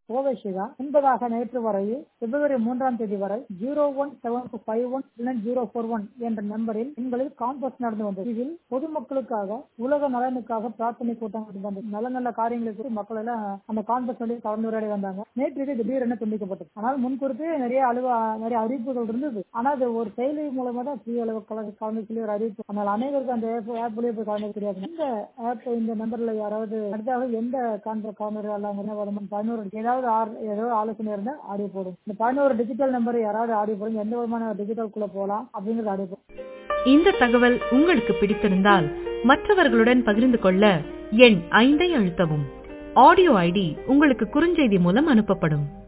கோவைஷிகா என்பதாக நேற்று வரை பிப்ரவரி 3ஆம் தேதி வரை 017451 என்ற நம்பரில் எங்களில் காம்பஸ் நடந்து வந்தது. இதில் பொதுமக்களுக்காக உலக நலனுக்காக பிரார்த்தனை கூட்டம் நடந்தது. நல்ல நல்ல காரியங்களுக்கு மக்கள் எல்லாம் அந்த காம்பஸ் கலந்துரையாடி வந்தாங்க. நேற்று இது திடீரென துண்டிக்கப்பட்டது. ஆனால் முன்கூறுத்து நிறைய அறிவிப்புகள் இருந்தது. ஆனால் அது ஒரு செயலி மூலமா தான் கலந்து சொல்லி ஒரு அறிவிப்பு. ஆனால் அனைவருக்கும் அந்த ஆப் போய் கலந்து தெரியாது. இந்த ஆப் இந்த நம்பர்ல யாராவது அடுத்தாக எந்த ஏதாவது ஆலோசனை இருந்தா ஆடியோ போடும். இந்த 11 டிஜிட்டல் நம்பர் யாராவது ஆடியோ போடும், எந்த விதமான டிஜிட்டல் குள்ள போகலாம் அப்படிங்கிறது ஆடியோ போடும். இந்த தகவல் உங்களுக்கு பிடித்திருந்தால் மற்றவர்களுடன் பகிர்ந்து கொள்ள எண் 5 அழுத்தவும். ஆடியோ ஐடி உங்களுக்கு குறுஞ்செய்தி மூலம் அனுப்பப்படும்.